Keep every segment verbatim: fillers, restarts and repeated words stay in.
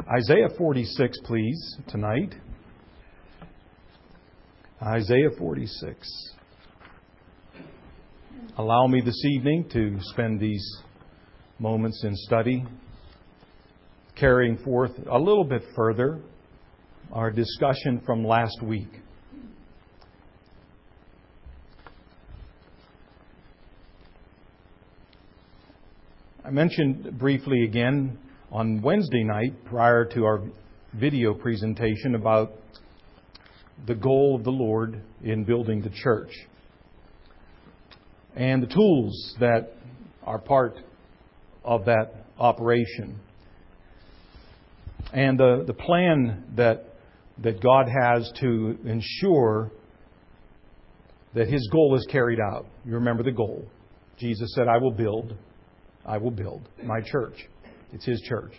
Isaiah forty-six, please, tonight. Isaiah forty-six. Allow me this evening to spend these moments in study, carrying forth a little bit further our discussion from last week. I mentioned briefly again on Wednesday night, prior to our video presentation, about the goal of the Lord in building the church and the tools that are part of that operation, and the, the plan that that God has to ensure that His goal is carried out. You remember the goal. Jesus said, I will build, I will build my church. It's His church.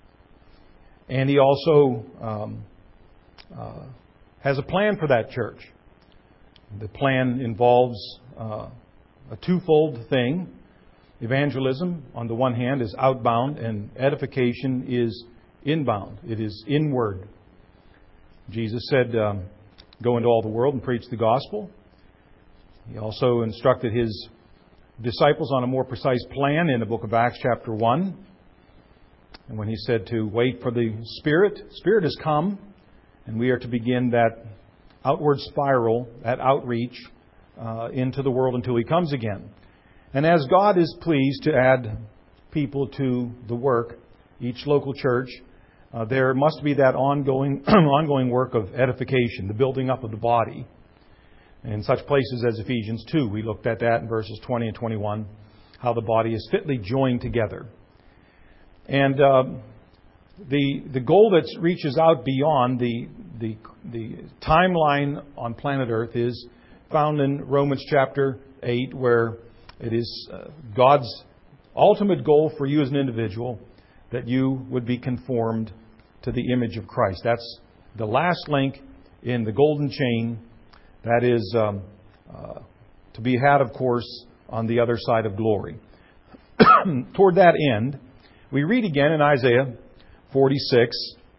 And He also um, uh, has a plan for that church. The plan involves uh, a twofold thing. Evangelism, on the one hand, is outbound, and edification is inbound. It is inward. Jesus said, um, go into all the world and preach the gospel. He also instructed His disciples on a more precise plan in the book of Acts chapter one. And when He said to wait for the Spirit, Spirit has come, and we are to begin that outward spiral, that outreach uh, into the world until He comes again. And as God is pleased to add people to the work, each local church, uh, there must be that ongoing ongoing work of edification, the building up of the body. In such places as Ephesians two, we looked at that in verses twenty and twenty-one, how the body is fitly joined together. And uh, the the goal that reaches out beyond the, the the timeline on planet Earth is found in Romans chapter eight, where it is uh, God's ultimate goal for you as an individual that you would be conformed to the image of Christ. That's the last link in the golden chain that is um, uh, to be had, of course, on the other side of glory. Toward that end, we read again in Isaiah forty-six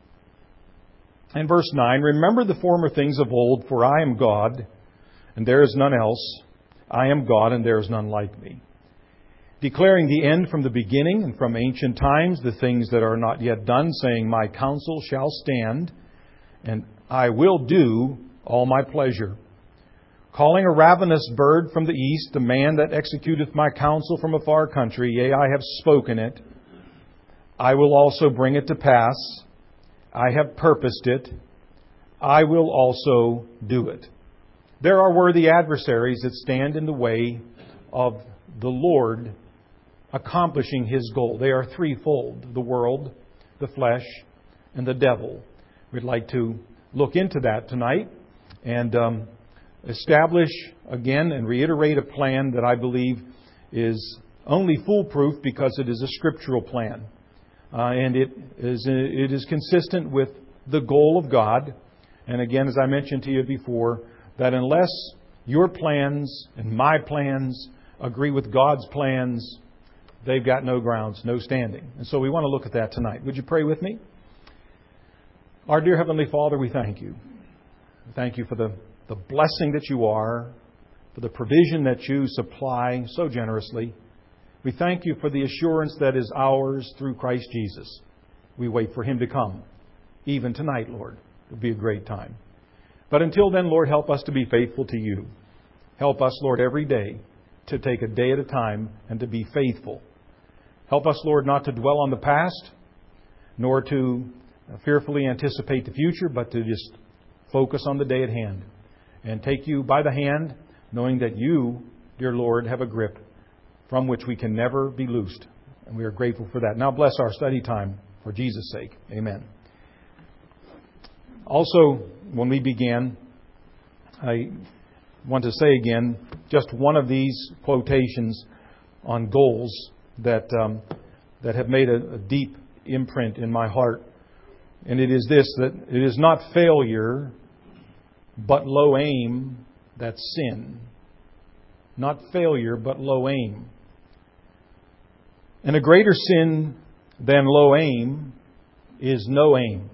and verse nine, remember the former things of old, for I am God, and there is none else. I am God, and there is none like me. Declaring the end from the beginning and from ancient times, the things that are not yet done, saying, my counsel shall stand, and I will do all my pleasure. Calling a ravenous bird from the east, the man that executeth my counsel from a far country, yea, I have spoken it. I will also bring it to pass. I have purposed it. I will also do it. There are worthy adversaries that stand in the way of the Lord accomplishing His goal. They are threefold: the world, the flesh, and the devil. We'd like to look into that tonight and um, establish again and reiterate a plan that I believe is only foolproof because it is a scriptural plan. Uh, and it is it is consistent with the goal of God. And again, as I mentioned to you before, that unless your plans and my plans agree with God's plans, they've got no grounds, no standing. And so we want to look at that tonight. Would you pray with me? Our dear Heavenly Father, we thank You. We thank You for the, the blessing that You are, for the provision that You supply so generously. We thank You for the assurance that is ours through Christ Jesus. We wait for Him to come. Even tonight, Lord. It'll be a great time. But until then, Lord, help us to be faithful to You. Help us, Lord, every day to take a day at a time and to be faithful. Help us, Lord, not to dwell on the past, nor to fearfully anticipate the future, but to just focus on the day at hand and take You by the hand, knowing that You, dear Lord, have a grip from which we can never be loosed. And we are grateful for that. Now bless our study time for Jesus' sake. Amen. Also, when we began, I want to say again, just one of these quotations on goals that um, that have made a, a deep imprint in my heart. And it is this, that it is not failure, but low aim that's sin. Not failure, but low aim. And a greater sin than low aim is no aim.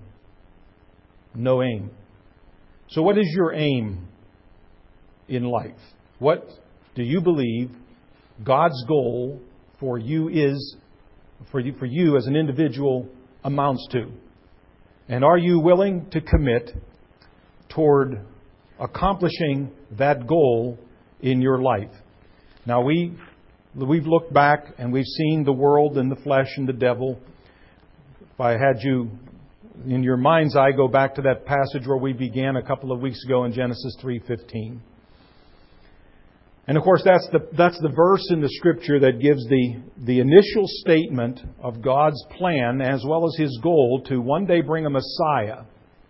No aim. So what is your aim in life? What do you believe God's goal for you is, for you, for you as an individual amounts to? And are you willing to commit toward accomplishing that goal in your life? Now we, we've looked back and we've seen the world and the flesh and the devil. If I had you in your mind's eye, go back to that passage where we began a couple of weeks ago in Genesis three fifteen. And of course, that's the that's the verse in the Scripture that gives the, the initial statement of God's plan as well as His goal to one day bring a Messiah.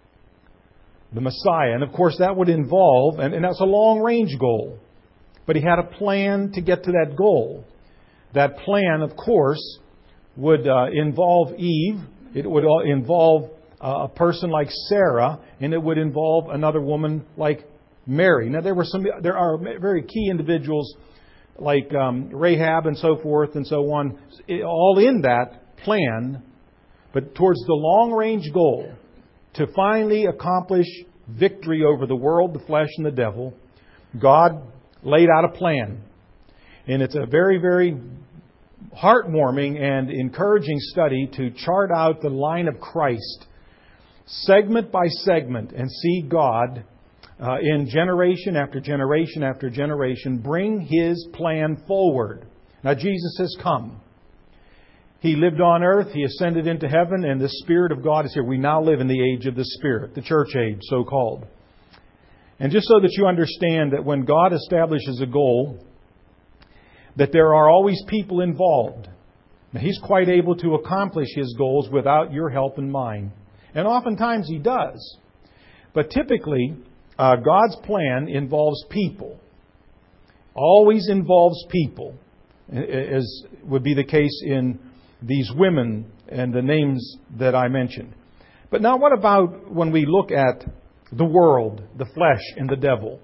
The Messiah. And of course, that would involve, and, and that's a long-range goal. But He had a plan to get to that goal. That plan, of course, would uh, involve Eve. It would involve uh, a person like Sarah, and it would involve another woman like Mary. Now, there were some. There are very key individuals like um, Rahab and so forth and so on, all in that plan. But towards the long-range goal to finally accomplish victory over the world, the flesh, and the devil, God laid out a plan, and it's a very, very heartwarming and encouraging study to chart out the line of Christ, segment by segment, and see God uh, in generation after generation after generation bring His plan forward. Now Jesus has come. He lived on earth, He ascended into heaven, and the Spirit of God is here. We now live in the age of the Spirit, the church age, so called. And just so that you understand that when God establishes a goal, that there are always people involved. Now, He's quite able to accomplish His goals without your help and mine. And oftentimes He does. But typically, uh, God's plan involves people. Always involves people, as would be the case in these women and the names that I mentioned. But now what about when we look at the world, the flesh, and the devil?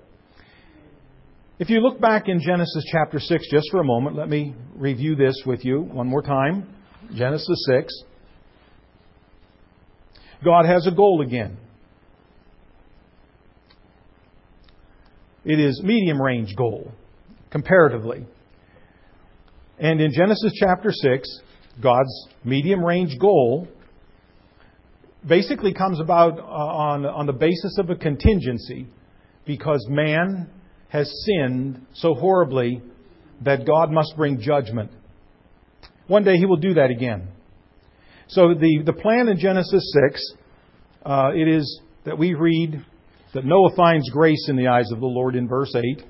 If you look back in Genesis chapter six just for a moment, let me review this with you one more time. Genesis six. God has a goal again. It is medium-range goal, comparatively. And in Genesis chapter six, God's medium-range goal basically comes about on, on the basis of a contingency, because man has sinned so horribly that God must bring judgment. One day He will do that again. So the, the plan in Genesis six, uh, it is that we read that Noah finds grace in the eyes of the Lord in verse eight.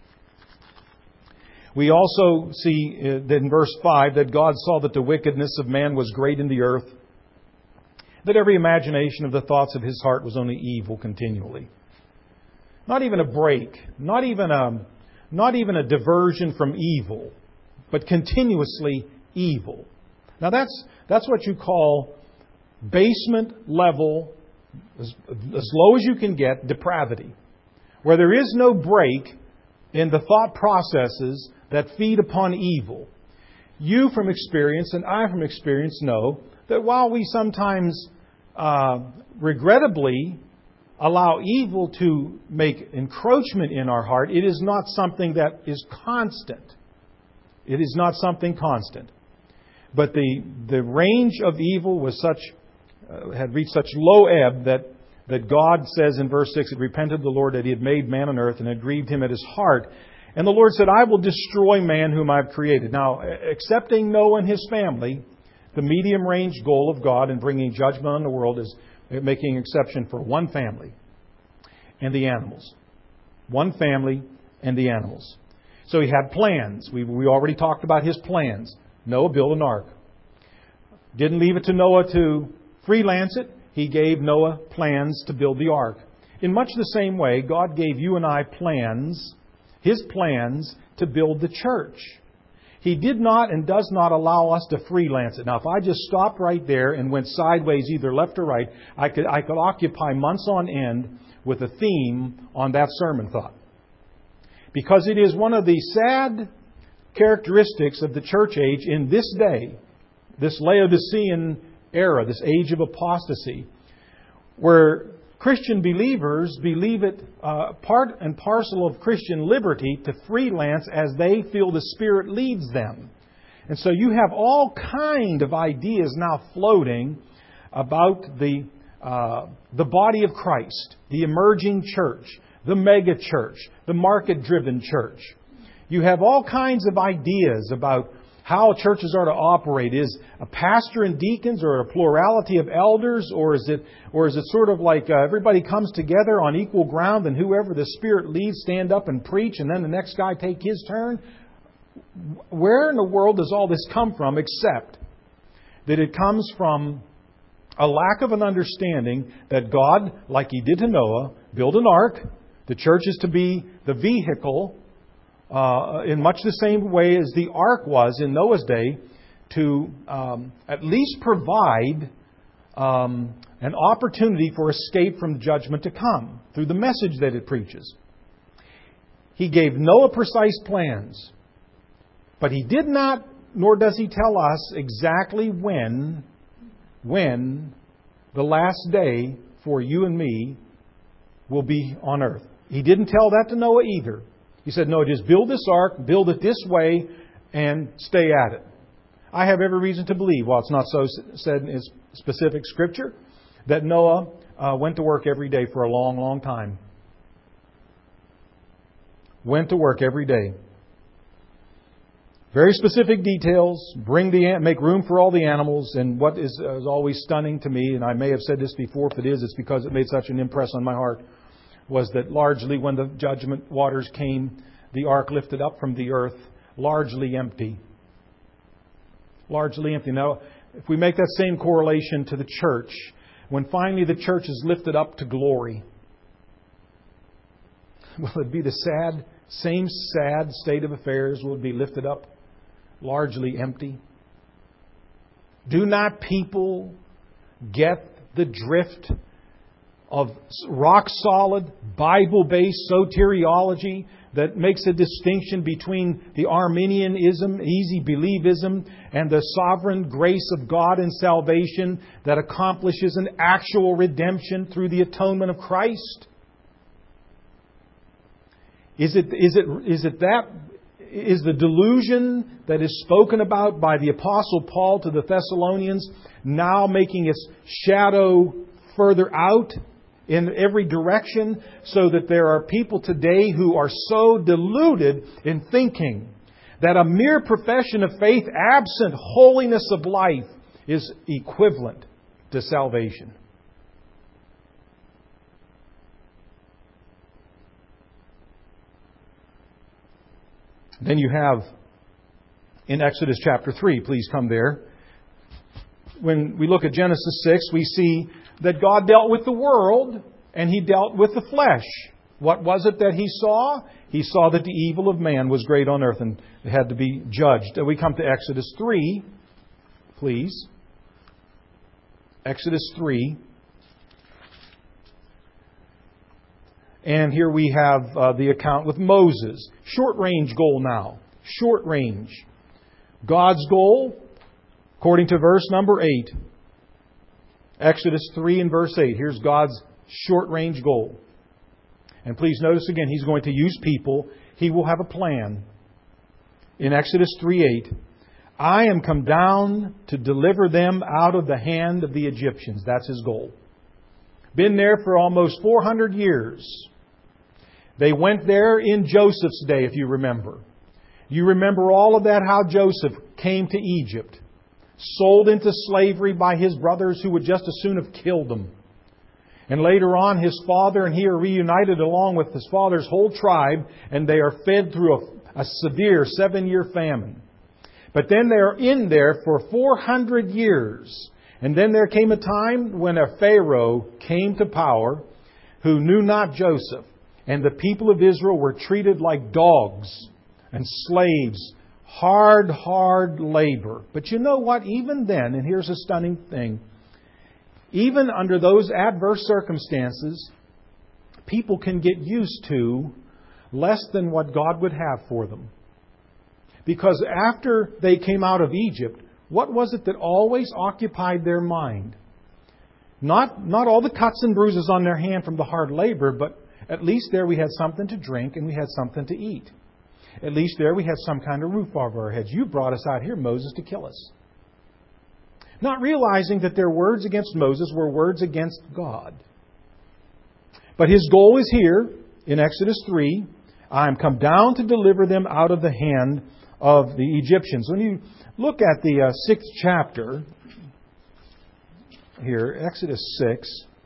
We also see that in verse five that God saw that the wickedness of man was great in the earth, that every imagination of the thoughts of his heart was only evil continually. Not even a break, not even a, not even a diversion from evil, but continuously evil. Now that's that's what you call basement level, as, as low as you can get, depravity, where there is no break in the thought processes that feed upon evil. You from experience and I from experience know that while we sometimes uh, regrettably allow evil to make encroachment in our heart, it is not something that is constant. It is not something constant. But the the range of evil was such, uh, had reached such low ebb that, that God says in verse six, it repented the Lord that He had made man on earth and had grieved Him at His heart. And the Lord said, I will destroy man whom I've created. Now, accepting Noah and his family, the medium-range goal of God in bringing judgment on the world is making exception for one family and the animals. One family and the animals. So He had plans. We, we already talked about His plans. Noah built an ark. Didn't leave it to Noah to freelance it. He gave Noah plans to build the ark. In much the same way, God gave you and I plans, His plans to build the church. He did not and does not allow us to freelance it. Now, if I just stopped right there and went sideways, either left or right, I could I could occupy months on end with a theme on that sermon thought. Because it is one of the sad characteristics of the church age in this day, this Laodicean era, this age of apostasy, where Christian believers believe it uh, part and parcel of Christian liberty to freelance as they feel the Spirit leads them. And so you have all kind of ideas now floating about the uh, the body of Christ, the emerging church, the mega church, the market-driven church. You have all kinds of ideas about how churches are to operate. Is a pastor and deacons, or a plurality of elders, or is it, or is it sort of like uh, everybody comes together on equal ground, and whoever the Spirit leads stand up and preach, and then the next guy take his turn? Where in the world does all this come from, except that it comes from a lack of an understanding that God, like He did to Noah, built an ark. The church is to be the vehicle, uh, in much the same way as the ark was in Noah's day, to um, at least provide um, an opportunity for escape from judgment to come through the message that it preaches. He gave Noah precise plans, but He did not, nor does He tell us exactly when, when the last day for you and me will be on earth. He didn't tell that to Noah either. He said, no, just build this ark, build it this way, and stay at it. I have every reason to believe, while it's not so said in specific Scripture, that Noah uh, went to work every day for a long, long time. Went to work every day. Very specific details. Bring the make room for all the animals. And what is, is always stunning to me, and I may have said this before, if it is, it's because it made such an impress on my heart, was that largely when the judgment waters came, the ark lifted up from the earth, largely empty. Largely empty. Now, if we make that same correlation to the church, when finally the church is lifted up to glory, will it be the sad, same sad state of affairs? Will it be lifted up largely empty? Do not people get the drift of rock-solid, Bible-based soteriology that makes a distinction between the Arminianism, easy believism, and the sovereign grace of God in salvation that accomplishes an actual redemption through the atonement of Christ? Is it, is it, is it that, is the delusion that is spoken about by the Apostle Paul to the Thessalonians now making its shadow further out in every direction, so that there are people today who are so deluded in thinking that a mere profession of faith absent holiness of life is equivalent to salvation? Then you have in Exodus chapter three, please come there. When we look at Genesis six, we see that God dealt with the world and He dealt with the flesh. What was it that He saw? He saw that the evil of man was great on earth and it had to be judged. We come to Exodus three, please. Exodus three. And here we have uh, the account with Moses. Short range goal now. Short range. God's goal, according to verse number eight. Exodus three and verse eight. Here's God's short range goal. And please notice again, He's going to use people. He will have a plan. In Exodus three eight, I am come down to deliver them out of the hand of the Egyptians. That's His goal. Been there for almost four hundred years. They went there in Joseph's day, if you remember. You remember all of that, how Joseph came to Egypt, sold into slavery by his brothers who would just as soon have killed him. And later on, his father and he are reunited along with his father's whole tribe, and they are fed through a, a severe seven-year famine. But then they are in there for four hundred years. And then there came a time when a Pharaoh came to power who knew not Joseph. And the people of Israel were treated like dogs and slaves. Hard, hard labor. But you know what? Even then, and here's a stunning thing, even under those adverse circumstances, people can get used to less than what God would have for them. Because after they came out of Egypt, What was it that always occupied their mind? Not, not all the cuts and bruises on their hand from the hard labor, but at least there we had something to drink and we had something to eat. At least there we had some kind of roof over our heads. You brought us out here, Moses, to kill us. Not realizing that their words against Moses were words against God. But his goal is here in Exodus three. I am come down to deliver them out of the hand of the Egyptians. When you look at the uh, sixth chapter here, Exodus six.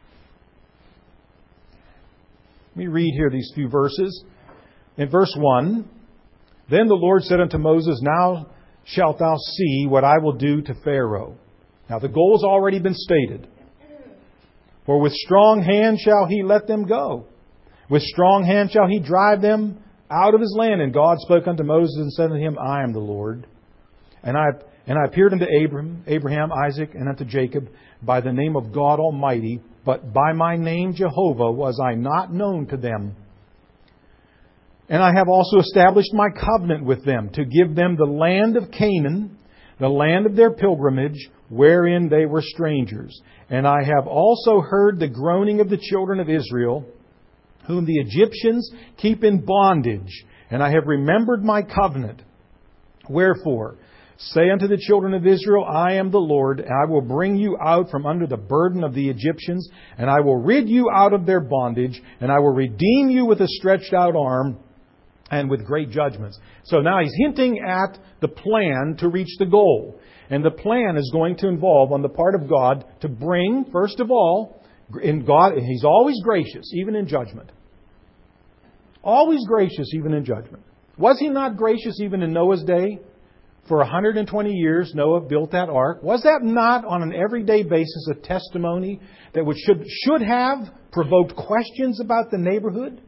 Let me read here these few verses. In verse one, then the Lord said unto Moses, now shalt thou see what I will do to Pharaoh. Now the goal has already been stated. For with strong hand shall he let them go. With strong hand shall he drive them out of his land. And God spoke unto Moses and said unto him, I am the Lord. And I and I appeared unto Abraham, Abraham, Isaac, and unto Jacob by the name of God Almighty, but by my name Jehovah was I not known to them. And I have also established my covenant with them to give them the land of Canaan, the land of their pilgrimage, wherein they were strangers. And I have also heard the groaning of the children of Israel, whom the Egyptians keep in bondage. And I have remembered my covenant. Wherefore, say unto the children of Israel, I am the Lord, and I will bring you out from under the burden of the Egyptians, and I will rid you out of their bondage, and I will redeem you with a stretched out arm, and with great judgments. So now he's hinting at the plan to reach the goal. And the plan is going to involve, on the part of God, to bring, first of all, in God, He's always gracious, even in judgment. Always gracious, even in judgment. Was He not gracious even in Noah's day? For one hundred twenty years, Noah built that ark. Was that not, on an everyday basis, a testimony that would, should, should have provoked questions about the neighborhood?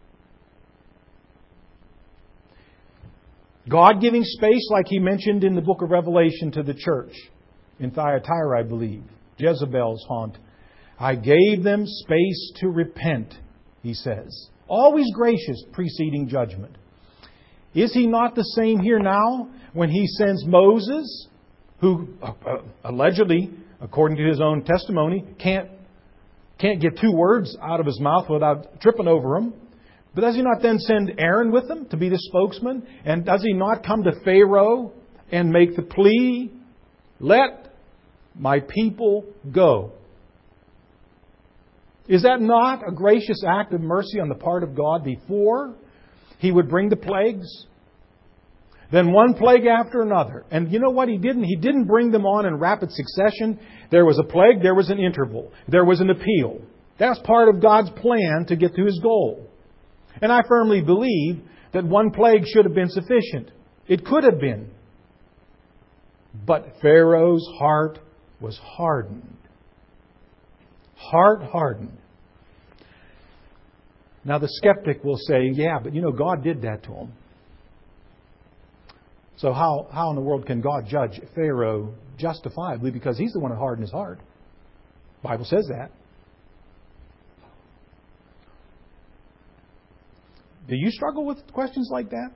God giving space, like He mentioned in the book of Revelation to the church in Thyatira, I believe, Jezebel's haunt. I gave them space to repent, He says. Always gracious, preceding judgment. Is He not the same here now when He sends Moses, who uh, uh, allegedly, according to his own testimony, can't, can't get two words out of his mouth without tripping over them? But does He not then send Aaron with them to be the spokesman? And does He not come to Pharaoh and make the plea, let my people go? Is that not a gracious act of mercy on the part of God before He would bring the plagues? Then one plague after another. And you know what He didn't? He didn't bring them on in rapid succession. There was a plague, there was an interval. There was an appeal. That's part of God's plan to get to His goal. And I firmly believe that one plague should have been sufficient. It could have been. But Pharaoh's heart was hardened. Heart hardened. Now the skeptic will say, yeah, but you know, God did that to him. So how, how in the world can God judge Pharaoh justifiably? Because he's the one who hardened his heart. The Bible says that. Do you struggle with questions like that?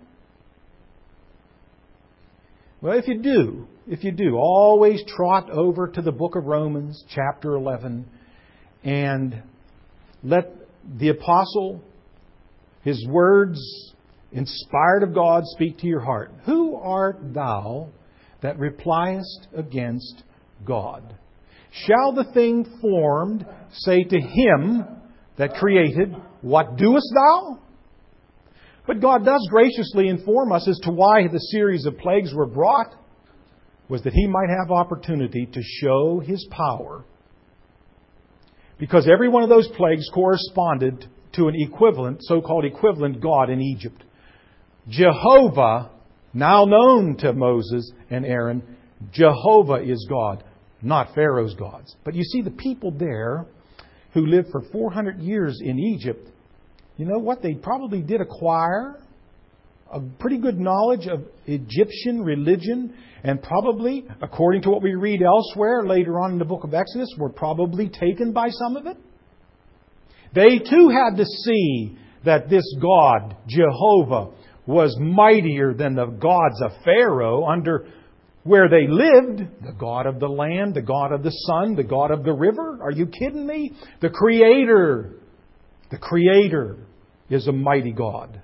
Well, if you do, if you do, always trot over to the book of Romans, chapter eleven, and let the apostle, his words, inspired of God, speak to your heart. Who art thou that repliest against God? Shall the thing formed say to him that created, what doest thou? But God does graciously inform us as to why the series of plagues were brought, was that He might have opportunity to show His power. Because every one of those plagues corresponded to an equivalent, so-called equivalent God in Egypt. Jehovah, now known to Moses and Aaron, Jehovah is God, not Pharaoh's gods. But you see, the people there who lived for four hundred years in Egypt, you know what? They probably did acquire a pretty good knowledge of Egyptian religion, and probably, according to what we read elsewhere later on in the book of Exodus, were probably taken by some of it. They too had to see that this God, Jehovah, was mightier than the gods of Pharaoh, under where they lived, the God of the land, the God of the sun, the God of the river. Are you kidding me? The Creator, the Creator is a mighty God.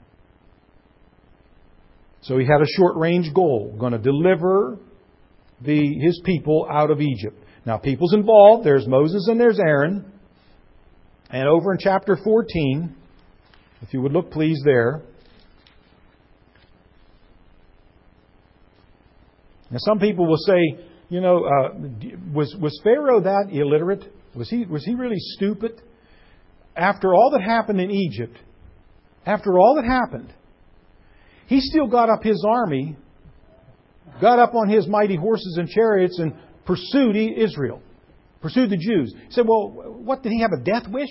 So He had a short-range goal, going to deliver the His people out of Egypt. Now, people's involved. There's Moses and there's Aaron. And over in chapter fourteen, if you would look please there. Now, some people will say, you know, uh, was was Pharaoh that illiterate? Was he was he really stupid? After all that happened in Egypt, after all that happened, he still got up his army, got up on his mighty horses and chariots and pursued Israel, pursued the Jews. He said, well, what, did he have a death wish?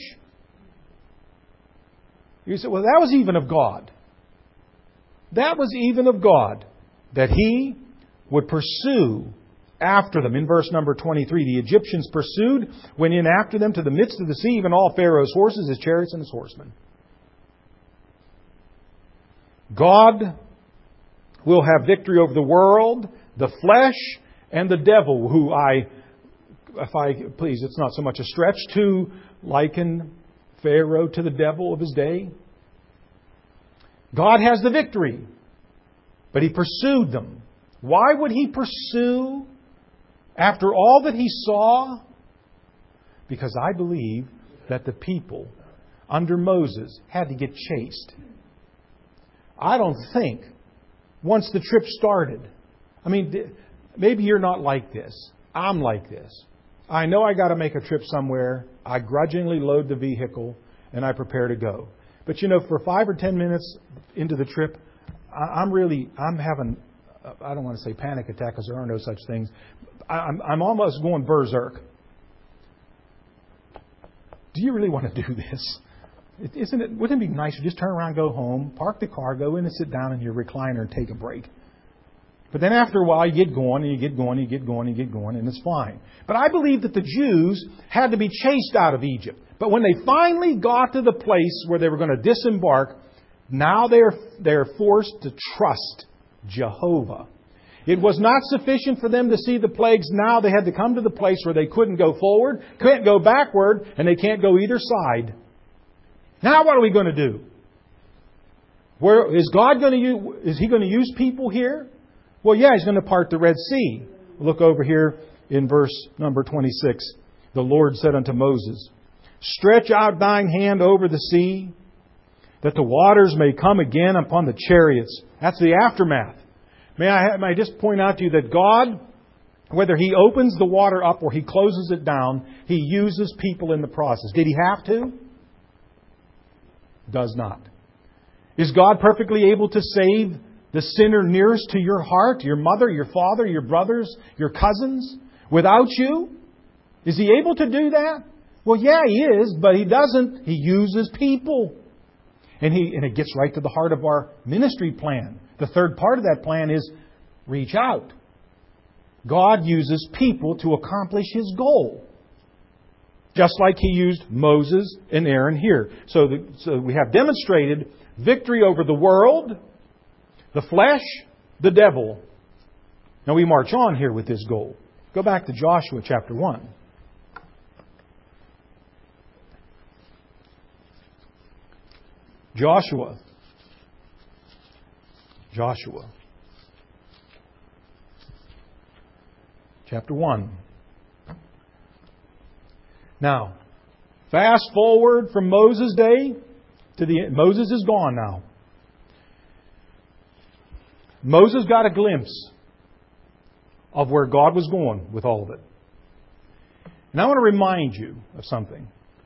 You said, well, that was even of God. That was even of God, that He would pursue after them. In verse number twenty-three, the Egyptians pursued, went in after them to the midst of the sea, even all Pharaoh's horses, his chariots, and his horsemen. God will have victory over the world, the flesh, and the devil, who I, if I, please, it's not so much a stretch to liken Pharaoh to the devil of his day. God has the victory, but He pursued them. Why would He pursue after all that He saw? Because I believe that the people under Moses had to get chased. I don't think once the trip started, I mean, maybe you're not like this. I'm like this. I know I got to make a trip somewhere. I grudgingly load the vehicle and I prepare to go. But you know, for five or ten minutes into the trip, I'm really, I'm having, I don't want to say panic attack because there are no such things. I'm, I'm almost going berserk. Do you really want to do this? Isn't it? Wouldn't it be nice to just turn around, go home, park the car, go in and sit down in your recliner and take a break? But then after a while, you get going and you get going and you get going and you get going, and it's fine. But I believe that the Jews had to be chased out of Egypt. But when they finally got to the place where they were going to disembark, now they're they're forced to trust Jehovah. It was not sufficient for them to see the plagues. Now they had to come to the place where they couldn't go forward, couldn't go backward, and they can't go either side. Now what are we going to do? Where is God going to use? Is He going to use people here? Well, yeah, He's going to part the Red Sea. Look over here in verse number twenty-six. The Lord said unto Moses, stretch out thine hand over the sea, that the waters may come again upon the chariots. That's the aftermath. May I, may I just point out to you that God, whether He opens the water up or He closes it down, He uses people in the process. Did He have to? Does not. Is God perfectly able to save the sinner nearest to your heart, your mother, your father, your brothers, your cousins, without you? Is He able to do that? Well, yeah, He is, but He doesn't. He uses people. And he and it gets right to the heart of our ministry plan. The third part of that plan is reach out. God uses people to accomplish His goal. Just like He used Moses and Aaron here. So, the, so we have demonstrated victory over the world, the flesh, the devil. Now we march on here with this goal. Go back to Joshua chapter one. Joshua. Joshua. Chapter one. Now, fast forward from Moses' day to the... Moses is gone now. Moses got a glimpse of where God was going with all of it. And I want to remind you of something.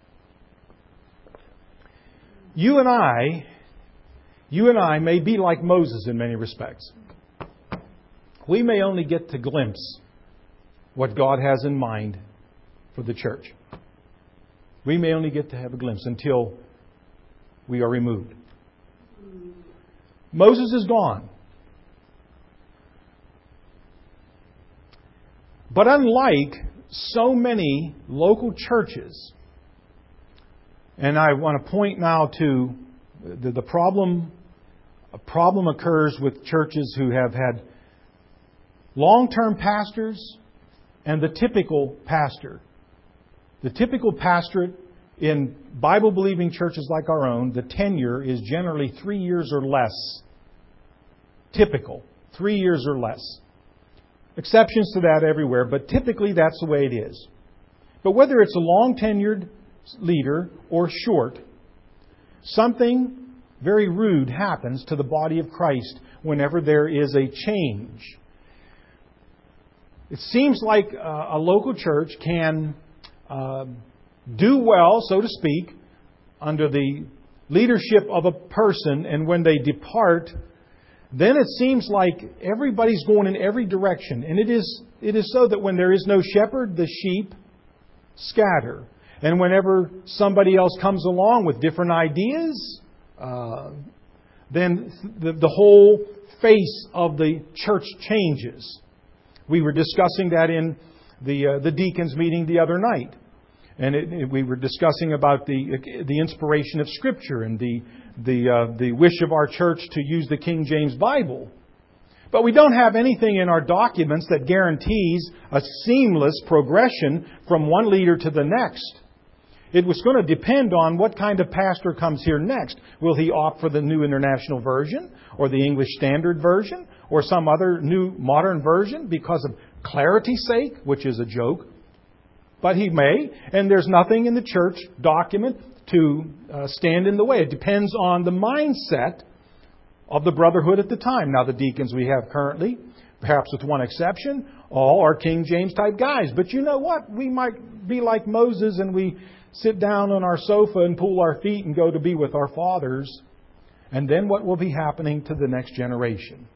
You and I, you and I may be like Moses in many respects. We may only get to glimpse what God has in mind for the church. We may only get to have a glimpse until we are removed. Moses is gone. But unlike so many local churches, and I want to point now to the, the problem, a problem occurs with churches who have had long-term pastors and the typical pastor. The typical pastorate in Bible-believing churches like our own, the tenure is generally three years or less. Typical. Three years or less. Exceptions to that everywhere, but typically that's the way it is. But whether it's a long-tenured leader or short, something very rude happens to the body of Christ whenever there is a change. It seems like a local church can uh, do well, so to speak, under the leadership of a person, and when they depart, then it seems like everybody's going in every direction. And it is it is so that when there is no shepherd, the sheep scatter. And whenever somebody else comes along with different ideas, uh, then the, the whole face of the church changes. We were discussing that in the uh, the deacons meeting the other night. And it, it, we were discussing about the the inspiration of Scripture and the the uh, the wish of our church to use the King James Bible. But we don't have anything in our documents that guarantees a seamless progression from one leader to the next. It was going to depend on what kind of pastor comes here next. Will he opt for the New International Version or the English Standard Version or some other new modern version because of clarity's sake, which is a joke? But he may, and there's nothing in the church document to uh, stand in the way. It depends on the mindset of the brotherhood at the time. Now, the deacons we have currently, perhaps with one exception, all are King James type guys. But you know what? We might be like Moses and we sit down on our sofa and pull our feet and go to be with our fathers. And then what will be happening to the next generation?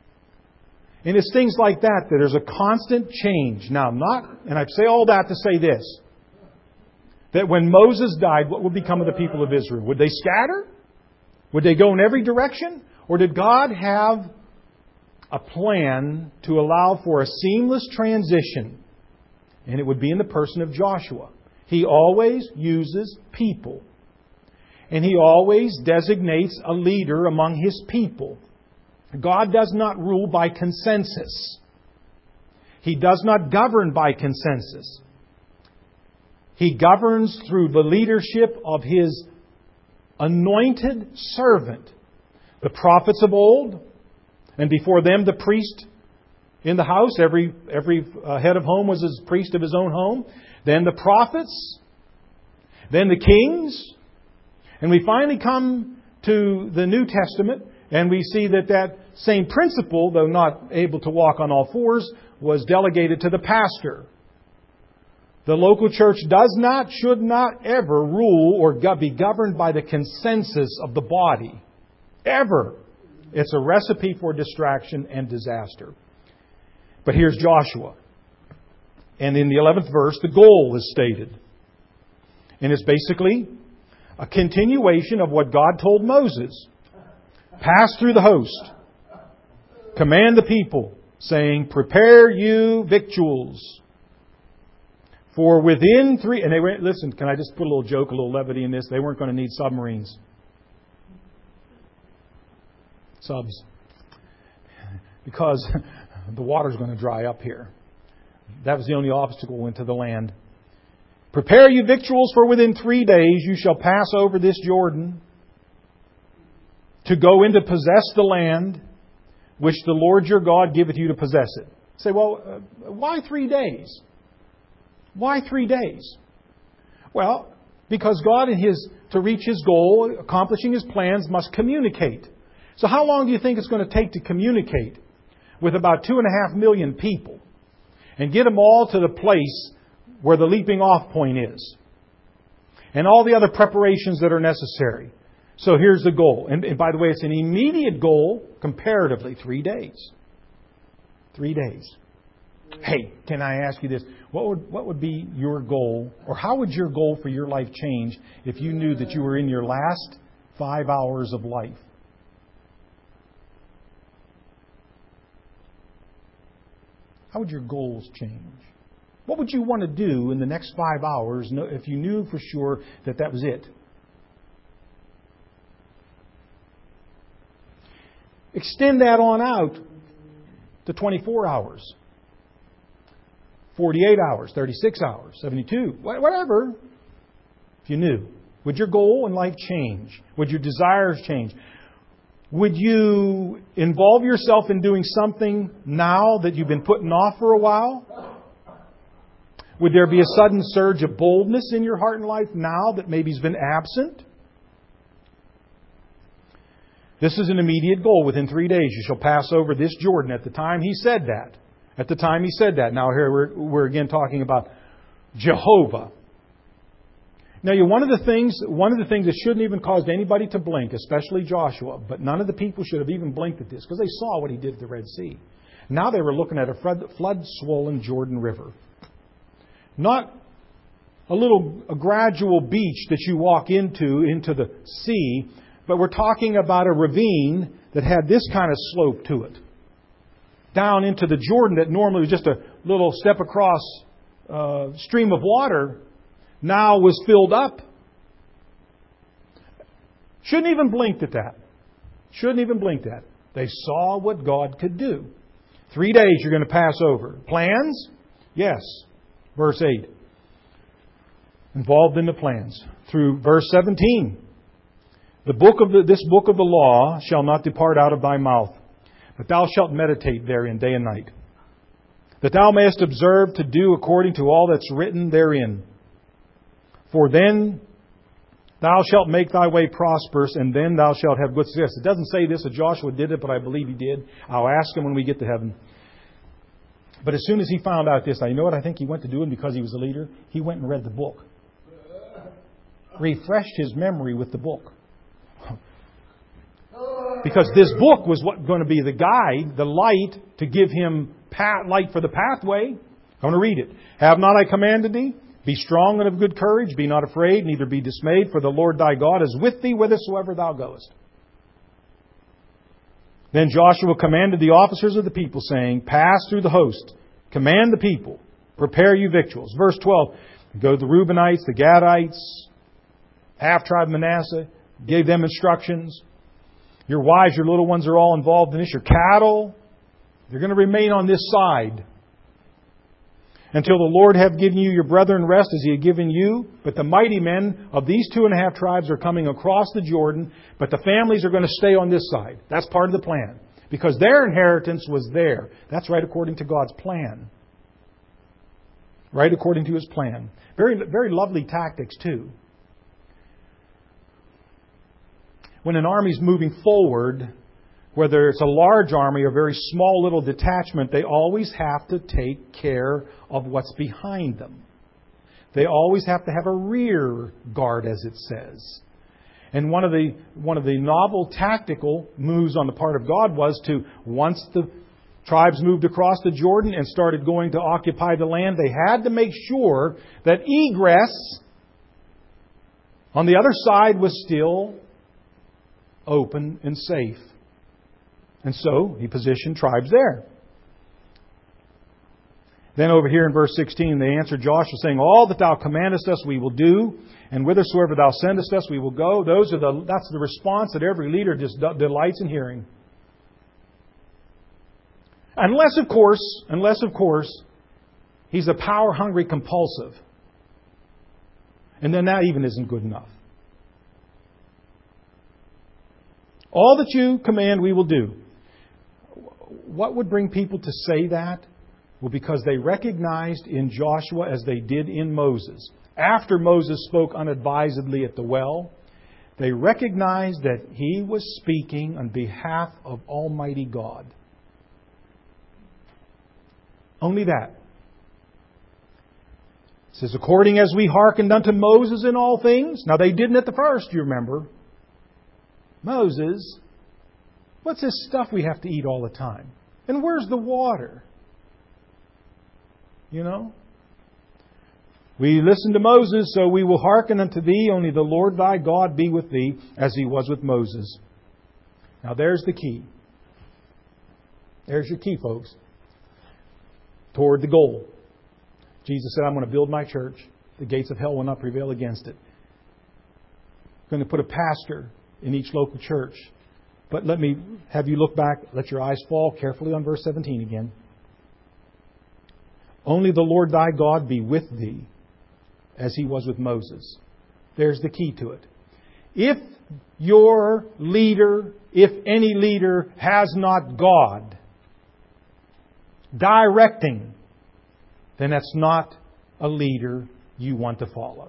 And it's things like that, that there's a constant change. Now, not, and I say all that to say this, that when Moses died, what would become of the people of Israel? Would they scatter? Would they go in every direction? Or did God have a plan to allow for a seamless transition? And it would be in the person of Joshua. He always uses people. And He always designates a leader among His people. God does not rule by consensus. He does not govern by consensus. He governs through the leadership of His anointed servant. The prophets of old, and before them the priest in the house. Every, every uh, head of home was a priest of his own home. Then the prophets. Then the kings. And we finally come to the New Testament, and we see that that same principle, though not able to walk on all fours, was delegated to the pastor. The local church does not, should not ever rule or be governed by the consensus of the body. Ever. It's a recipe for distraction and disaster. But here's Joshua. And in the eleventh verse, the goal is stated. And it's basically a continuation of what God told Moses. Pass through the host. Command the people, saying, prepare you victuals. For within three... And they went, listen, can I just put a little joke, a little levity in this? They weren't going to need submarines. Subs. Because the water's going to dry up here. That was the only obstacle into the land. Prepare you victuals, for within three days you shall pass over this Jordan to go in to possess the land which the Lord your God giveth you to possess it. Say, well, uh, why three days? Why three days? Well, because God, in His to reach His goal, accomplishing His plans, must communicate. So how long do you think it's going to take to communicate with about two and a half million people and get them all to the place where the leaping off point is? And all the other preparations that are necessary. So here's the goal. And, and by the way, it's an immediate goal, comparatively, three days. Three days. Hey, can I ask you this? What would what would be your goal, or how would your goal for your life change if you knew that you were in your last five hours of life? How would your goals change? What would you want to do in the next five hours if you knew for sure that that was it? Extend that on out to twenty-four hours, forty-eight hours, thirty-six hours, seventy-two, whatever, if you knew? Would your goal in life change? Would your desires change? Would you involve yourself in doing something now that you've been putting off for a while? Would there be a sudden surge of boldness in your heart and life now that maybe has been absent? This is an immediate goal. Within three days you shall pass over this Jordan. At the time He said that. At the time He said that. Now here we're, we're again talking about Jehovah. Now, one of the things, one of the things that shouldn't even caused anybody to blink, especially Joshua, but none of the people should have even blinked at this because they saw what He did at the Red Sea. Now they were looking at a flood-swollen Jordan River. Not a little a gradual beach that you walk into, into the sea, but we're talking about a ravine that had this kind of slope to it. Down into the Jordan that normally was just a little step across uh, stream of water, now was filled up. Shouldn't even blinked at that. Shouldn't even blinked at it. They saw what God could do. Three days you're going to pass over. Plans? Yes. Verse eight. Involved in the plans. Through verse seventeen. The book of the, this book of the law shall not depart out of thy mouth, but thou shalt meditate therein day and night, that thou mayest observe to do according to all that's written therein. For then thou shalt make thy way prosperous, and then thou shalt have good success. It doesn't say this that Joshua did it, but I believe he did. I'll ask him when we get to heaven. But as soon as he found out this, now you know what I think he went to do, and because he was a leader, he went and read the book. Refreshed his memory with the book. Because this book was what going to be the guide, the light, to give him path, light for the pathway. I want to read it. Have not I commanded thee? Be strong and of good courage. Be not afraid, neither be dismayed, for the Lord thy God is with thee whithersoever thou goest. Then Joshua commanded the officers of the people, saying, Pass through the host. Command the people. Prepare you victuals. Verse twelve. Go to the Reubenites, the Gadites, half-tribe Manasseh. Gave them instructions. Your wives, your little ones are all involved in this. Your cattle, they're going to remain on this side until the Lord have given you your brethren rest as He had given you. But the mighty men of these two and a half tribes are coming across the Jordan, but the families are going to stay on this side. That's part of the plan. Because their inheritance was there. That's right according to God's plan. Right according to His plan. Very, very lovely tactics too. When an army's moving forward, whether it's a large army or a very small little detachment, they always have to take care of what's behind them. They always have to have a rear guard, as it says. And one of the one of the novel tactical moves on the part of God was to, once the tribes moved across the Jordan and started going to occupy the land, they had to make sure that egress on the other side was still open and safe. And so He positioned tribes there. Then over here in verse sixteen, they answered Joshua, saying, All that thou commandest us we will do, and whithersoever thou sendest us we will go. Those are the that's the response that every leader just delights in hearing. Unless of course, unless of course, he's a power-hungry compulsive. And then that even isn't good enough. All that you command we will do. What would bring people to say that? Well, because they recognized in Joshua as they did in Moses. After Moses spoke unadvisedly at the well, they recognized that he was speaking on behalf of Almighty God. Only that. It says, according as we hearkened unto Moses in all things. Now they didn't at the first, you remember. Moses, what's this stuff we have to eat all the time? And where's the water? You know? We listen to Moses, so we will hearken unto thee. Only the Lord thy God be with thee, as He was with Moses. Now there's the key. There's your key, folks. Toward the goal. Jesus said, I'm going to build my church. The gates of hell will not prevail against it. I'm going to put a pastor in each local church. But let me have you look back. Let your eyes fall carefully on verse seventeen again. Only the Lord thy God be with thee, as He was with Moses. There's the key to it. If your leader, if any leader, has not God directing, then that's not a leader you want to follow.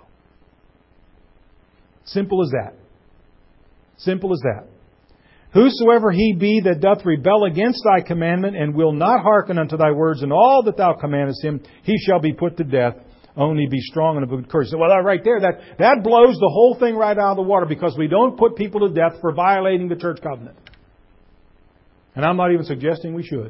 Simple as that. Simple as that. Whosoever he be that doth rebel against thy commandment and will not hearken unto thy words in all that thou commandest him, he shall be put to death. Only be strong and of good courage. So, well, right there, that, that blows the whole thing right out of the water, because we don't put people to death for violating the church covenant. And I'm not even suggesting we should.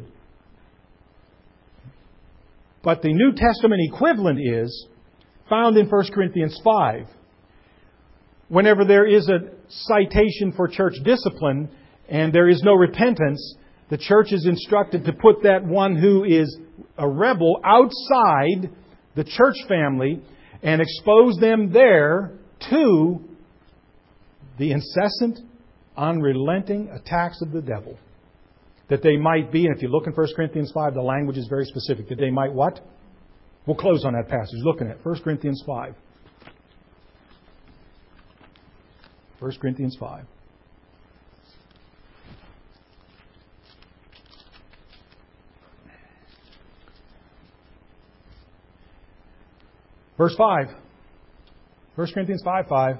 But the New Testament equivalent is found in First Corinthians five. Whenever there is a citation for church discipline and there is no repentance, the church is instructed to put that one who is a rebel outside the church family and expose them there to the incessant, unrelenting attacks of the devil. That they might be, and if you look in First Corinthians five, the language is very specific. That they might what? We'll close on that passage. Looking at First Corinthians five. First Corinthians five. Verse five. First Corinthians five, five.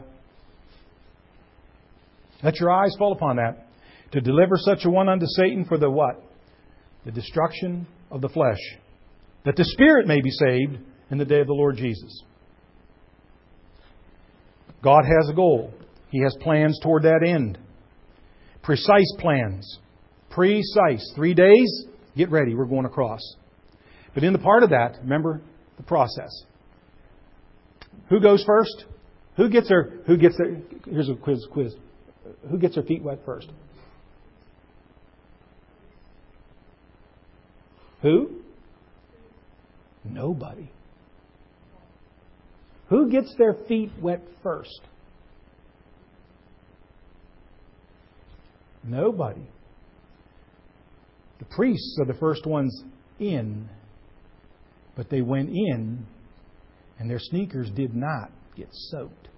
Let your eyes fall upon that. To deliver such a one unto Satan for the what? The destruction of the flesh. That the spirit may be saved in the day of the Lord Jesus. God has a goal. He has plans toward that end. Precise plans. Precise. Three days, get ready, we're going across. But in the part of that, remember the process. Who goes first? Who gets their, who gets their, here's a quiz, quiz. Who gets their feet wet first? Who? Nobody. Who gets their feet wet first? Nobody. The priests are the first ones in, but they went in and their sneakers did not get soaked.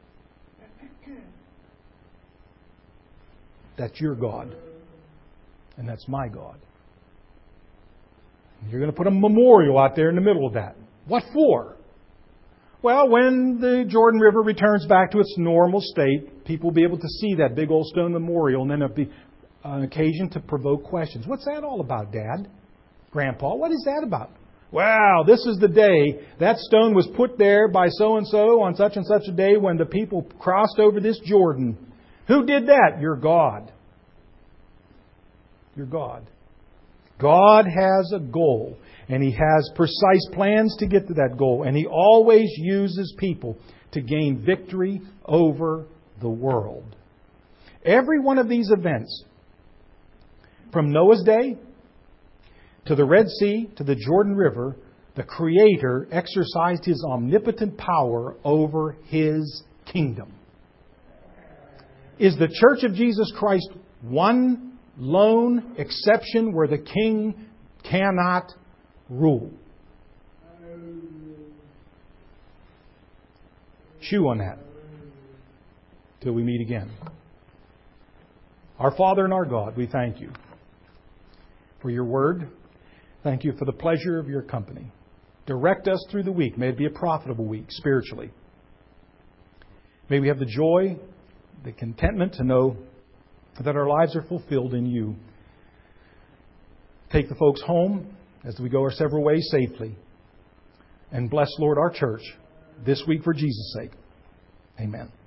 That's your God. And that's my God. You're going to put a memorial out there in the middle of that. What for? Well, when the Jordan River returns back to its normal state, people will be able to see that big old stone memorial, and then it'll be an occasion to provoke questions. What's that all about, Dad? Grandpa, what is that about? Wow, this is the day that stone was put there by so-and-so on such and such a day when the people crossed over this Jordan. Who did that? Your God. Your God. God has a goal, and He has precise plans to get to that goal, and He always uses people to gain victory over the world. Every one of these events, from Noah's day to the Red Sea to the Jordan River, the Creator exercised His omnipotent power over His kingdom. Is the Church of Jesus Christ one lone exception where the king cannot rule? Chew on that till we meet again. Our Father and our God, we thank You for Your word. Thank You for the pleasure of Your company. Direct us through the week. May it be a profitable week spiritually. May we have the joy, the contentment to know that our lives are fulfilled in You. Take the folks home as we go our several ways safely. And bless, Lord, our church this week for Jesus' sake. Amen.